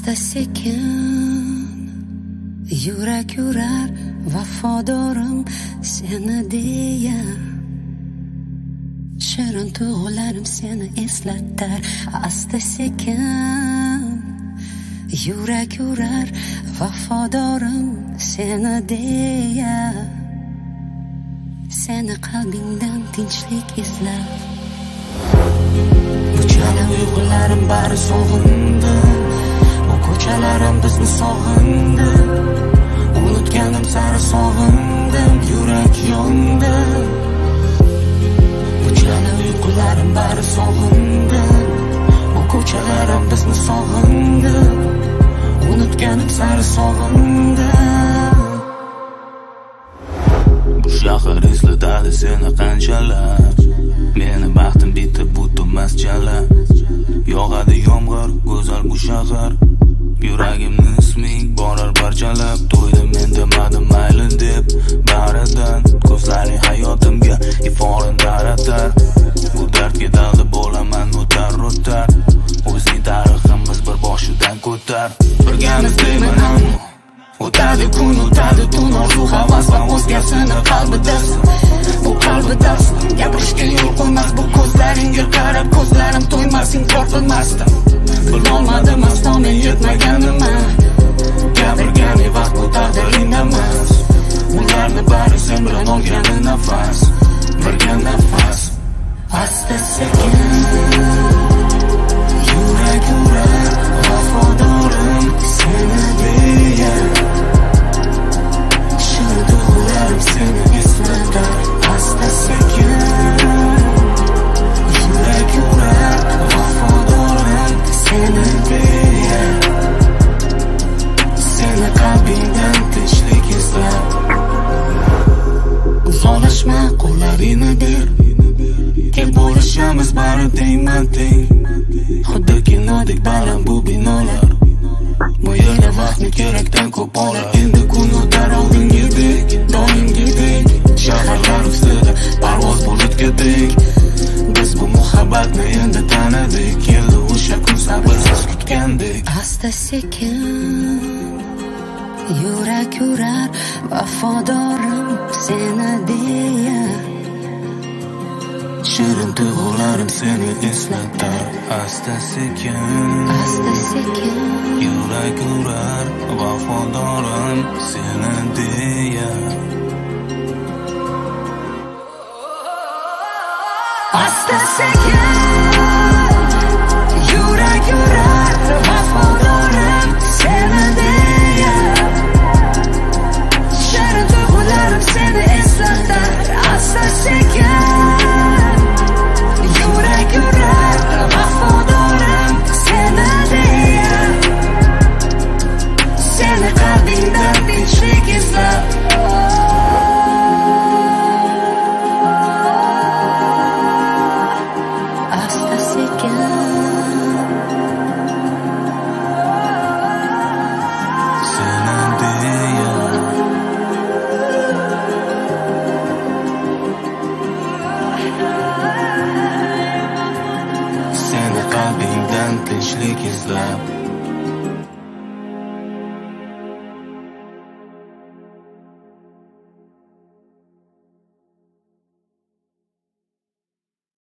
asta sekin yurak yurar vafodorim seni deya. Shirin tuyg'ularim seni eslatar asta sekin yurak yurar vafodorim seni deya. Seni qalbingdan tinchlik izlab bu chala uyg'unlarim bari sog'indi. Bu ko'chalarim bizni sog'indi. Unutganim sari sog'indim, yurak yondi. Bu chala uyg'unlarim bari sog'indi. Bu ko'chalarim bizni sog'indi. Unutganim sari sog'indim. Bu shahar eslatadi seni qanchalar. Meni baxtim bitib bu to'mas chala. Yog'adi yomg'ir, go'zal bu shahar. Yuragimni isming borar parchalab. To'ydim men demadim mayli deb baridan. Ko'zlaring hayotimga iforin taratar. Bu dardga dalda bo'laman o'tar. O'zing tariximiz bir boshidan ko'tar. Birgamiz deyman ammo o'tadi kun, o'tadi tun, orzu havasdan o'zgasini qalbidasan. Bu qalbidasan. Gapirishga yo'l qo'ymas bu ko'zlaringga qarab. Ko'zlarim to'ymas, inkor qilmasdim. Bilolmadim aslo men yetmaganimni. Gapirgani vaqt bu taqdiringda emas. Ularni bari sen bilan olgani nafas. Birga nafas. Asta sekin yurak yurar vafodorim seni deya. Shirin tuyg'ularim seni eslatar asta sekin yurak yurar vafodorim seni deya. Seni qalbingdan tinchlik izlab uzoqlashma, qo'llaringni ber. Kel bo'lishamiz bari deyman teng. Xuddi kinodek baland bu binolar. Bu yerda vaqtni kerakdan ko'p olar. Endi kun o'tar oldingidek, doimgidek. Shaharlar ustida parvoz bulutgidek. Biz bu muhabbatni endi tanidik. Keldi o'sha kun sabrsiz kutgandek. Asta sekin yurak yurar vafodorim seni deya. Shirin tuyg'ularim seni eslatar asta sekin yurak yurar vafodorim seni deya. Asta sekin yurak yurar